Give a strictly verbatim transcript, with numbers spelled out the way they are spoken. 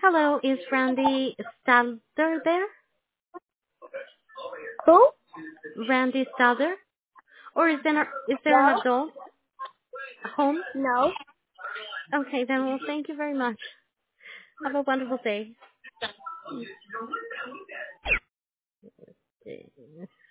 Hello, is Randy Stalder there? Who? Randy Stalder? Or is there, is there an No. adult home? No. Okay, then, well, thank you very much. Have a wonderful day.